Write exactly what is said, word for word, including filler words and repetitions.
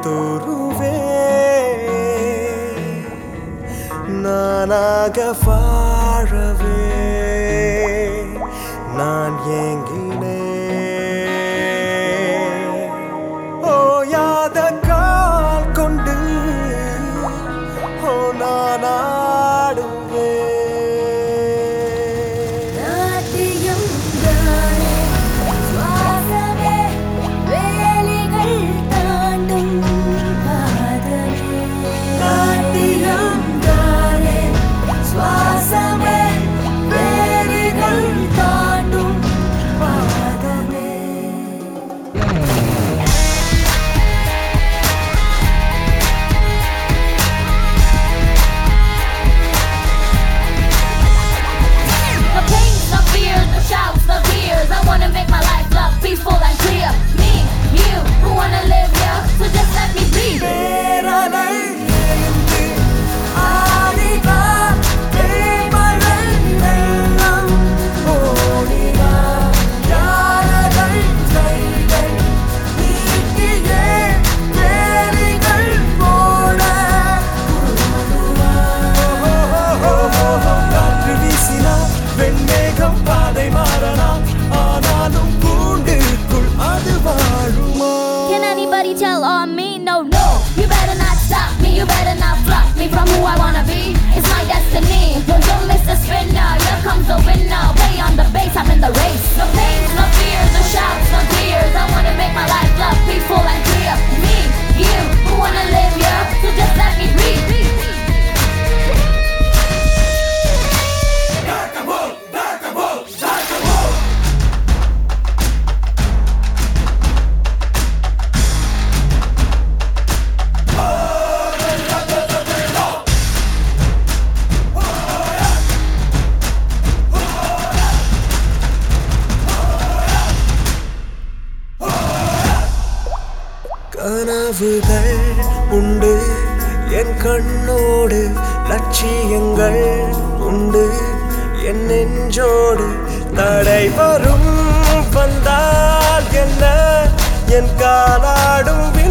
தூருவே நானாக வாழவே நான் ஏங்கினேன் ஓயாத கால் கொண்டு ஓ நான் ஆடுவேன் நாட்டியம் தானே சுவாசமே வேலிகள் தாண்டும் பாதமே நாட்டியம் தானே சுவாசமே வேலிகள் தாண்டும் பாதமே No pains, no fears, no shouts, no tears. I wanna make my life love peaceful and clear. Me, you, who wanna live here? So just let me be. பேரலை எழுந்து ஆடிவா தேவர்கள் எல்லாம் ஓடிவா யாரகள் கைகள் நீட்டியே வேலிகள் போட காற்று வீசினா வெண்மேகம் பாதை மாறலாம் ஆனாலும் கூண்டுக்குள் அது வாழுமா Can anybody tell on me? No, no. You better not stop me. You better not block me from who I wanna be. It's my destiny. Don't, don't miss the spinner. Here comes the winner. Play on the bass. I'm in the race. No pains, no fears, no shouts, no tears. I wanna make my life love peaceful and clear. Me, you, who wanna live here? So just let me breathe. கனவுகள் உண்டு என் கண்ணோடு லட்சியங்கள் உண்டு என் நெஞ்சோடு தடை வரும் வந்தால் என்ன என் காலாடும்